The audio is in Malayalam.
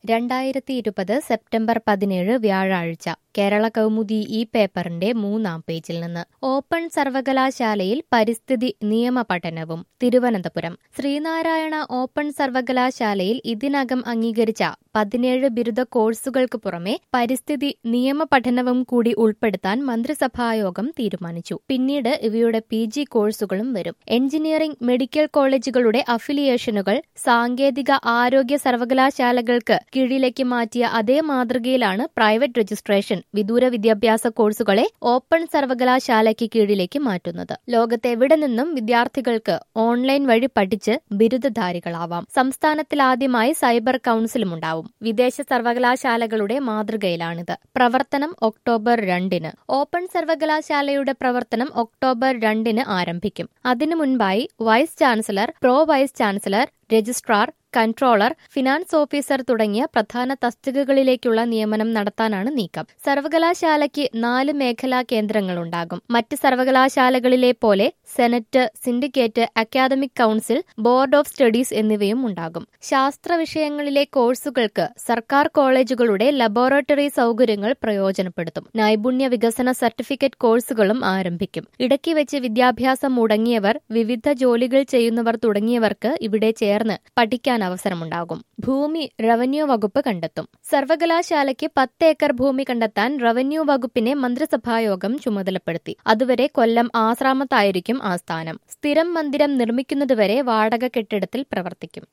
2020 സെപ്റ്റംബർ 17 വ്യാഴാഴ്ച കേരള കൗമുദി ഈ പേപ്പറിന്റെ 3-ാം പേജിൽ നിന്ന് ഓപ്പൺ സർവകലാശാലയിൽ പരിസ്ഥിതി നിയമ പഠനവും തിരുവനന്തപുരം ശ്രീനാരായണ ഓപ്പൺ സർവകലാശാലയിൽ ഇതിനകം അംഗീകരിച്ച 17 ബിരുദ കോഴ്സുകൾക്ക് പുറമെ പരിസ്ഥിതി നിയമ പഠനവും കൂടി ഉൾപ്പെടുത്താൻ മന്ത്രിസഭായോഗം തീരുമാനിച്ചു. പിന്നീട് ഇവയുടെ PG കോഴ്സുകളും വരും. എഞ്ചിനീയറിംഗ് മെഡിക്കൽ കോളേജുകളുടെ അഫിലിയേഷനുകൾ സാങ്കേതിക ആരോഗ്യ സർവകലാശാലകൾക്ക് കീഴിലേക്ക് മാറ്റിയ അതേ മാതൃകയിലാണ് പ്രൈവറ്റ് രജിസ്ട്രേഷൻ വിദൂര വിദ്യാഭ്യാസ കോഴ്സുകളെ ഓപ്പൺ സർവകലാശാലയ്ക്ക് കീഴിലേക്ക് മാറ്റുന്നത്. ലോകത്തെവിടെ നിന്നും വിദ്യാർത്ഥികൾക്ക് ഓൺലൈൻ വഴി പഠിച്ച് ബിരുദധാരികളാവാം. സംസ്ഥാനത്തിലാദ്യമായി സൈബർ കൌൺസിലും ഉണ്ടാവും. വിദേശ സർവകലാശാലകളുടെ മാതൃകയിലാണിത്. പ്രവർത്തനം ഒക്ടോബർ 2-ന്. ഓപ്പൺ സർവകലാശാലയുടെ പ്രവർത്തനം ഒക്ടോബർ 2-ന് ആരംഭിക്കും. അതിനു മുൻപായി vice chancellor, pro vice chancellor, registrar, controller, finance officer തുടങ്ങിയ പ്രധാന തസ്തികകളിലേക്കുള്ള നിയമനം നടത്താനാണ് നീക്കം. സർവകലാശാലയ്ക്ക് 4 മേഖലാ കേന്ദ്രങ്ങളുണ്ടാകും. മറ്റ് സർവകലാശാലകളിലെ പോലെ senate, syndicate, academic council, board of studies എന്നിവയും ഉണ്ടാകും. ശാസ്ത്ര വിഷയങ്ങളിലെ കോഴ്സുകൾക്ക് സർക്കാർ കോളേജുകളുടെ ലബോറട്ടറി സൗകര്യങ്ങൾ പ്രയോജനപ്പെടുത്തും. നൈപുണ്യ വികസന സർട്ടിഫിക്കറ്റ് കോഴ്സുകളും ആരംഭിക്കും. ഇടയ്ക്ക് വെച്ച് വിദ്യാഭ്യാസം മുടങ്ങിയവർ, വിവിധ ജോലികൾ ചെയ്യുന്നവർ തുടങ്ങിയവർക്ക് ഇവിടെ ചേർന്ന് പഠിക്കാൻ അവസരമുണ്ടാകും. ഭൂമി റവന്യൂ വകുപ്പ് കണ്ടെത്തും. സർവകലാശാലയ്ക്ക് 10 ഏക്കർ ഭൂമി കണ്ടെത്താൻ റവന്യൂ വകുപ്പിനെ മന്ത്രിസഭായോഗം ചുമതലപ്പെടുത്തി. അതുവരെ കൊല്ലം ആശ്രാമത്തായിരിക്കും ആസ്ഥാനം. സ്ഥിരം മന്ദിരം നിർമ്മിക്കുന്നതുവരെ വാടക കെട്ടിടത്തിൽ പ്രവർത്തിക്കും.